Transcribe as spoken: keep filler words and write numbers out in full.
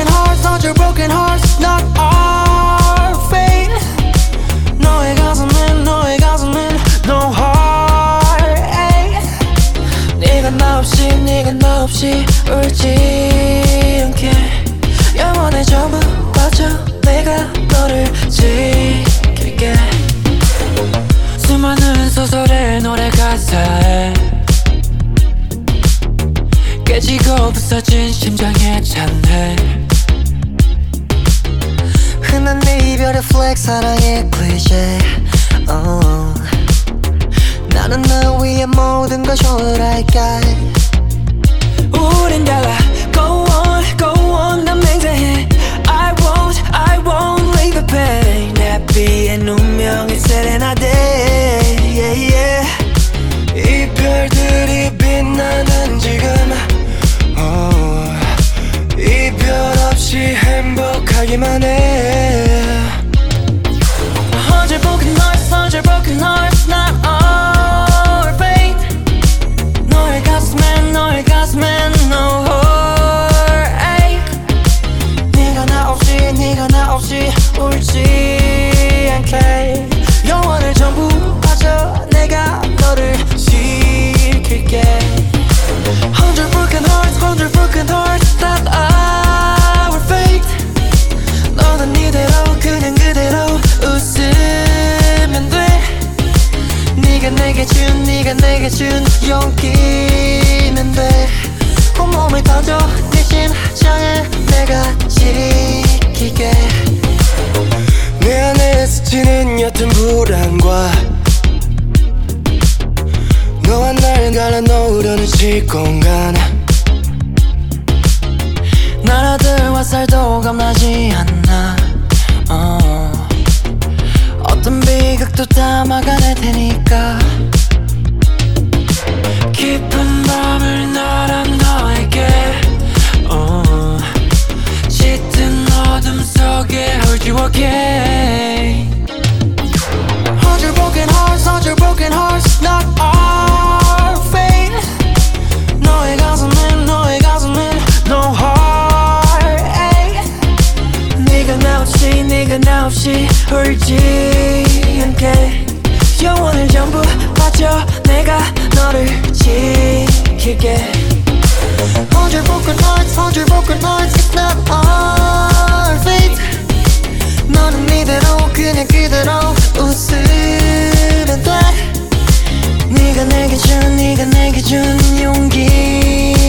broken hearts, not your broken hearts, not our fate. 너의 가슴엔 너의 가슴엔 no heartache. 네가 나 없이 네가 나 없이 울지 않게 영원의 전부 바쳐 내가 너를 지킬게. 수많은 소설의 노래 가사에 깨지고 부서진 심장에 찬해. 흔한 내 이별의 플렉 사랑의 클리셰. oh. 나는 너 위해 모든 걸 쇼울할까. 우린 달라 go on go on 난 맹세해 I won't I won't leave the pain. 내 비의 운명의 세레나데 yeah, yeah. 이별들이 빛나는 지금 oh. 이별 없이 행복하기만 해. Hundred broken hearts, hundred broken hearts, not our fate. 너의 가슴엔 너의 가슴엔 no heartache. 네가 나 없이 네가 나 없이 울지 않게 영원을 전부 바쳐 내가 너를 지킬게. Hundred broken hearts, hundred broken hearts, not our fate. 너는 이대로 그냥 그대로 웃으면 돼. 네가 내게 준 네가 내게 준 용기면 돼. 온몸을 던져 네 심장에 내가 지킬게. 내 안에 스치는 옅은 불안과 너와 날 갈라놓으려는 시공간. 나라들 화살도 겁나지 않나. 어. 어떤 비극도 다 막아낼 테니까. 깊은 밤을 날아 너에게 어. 짙은 어둠 속에 hold you again. Hundred broken hearts, hundred broken hearts, not our fate. 너의 가슴엔 너의 가슴엔 no heartache. 네가 나 없이 네가 나 없이 울지 않게 영원을 전부 바쳐 내가 너를 지킬게. Hundred broken hearts, hundred broken hearts, it's not our fate. 너는 이대로 그냥 그대로 웃으면 돼. 네가 내게 준 네가 내게 준 용기면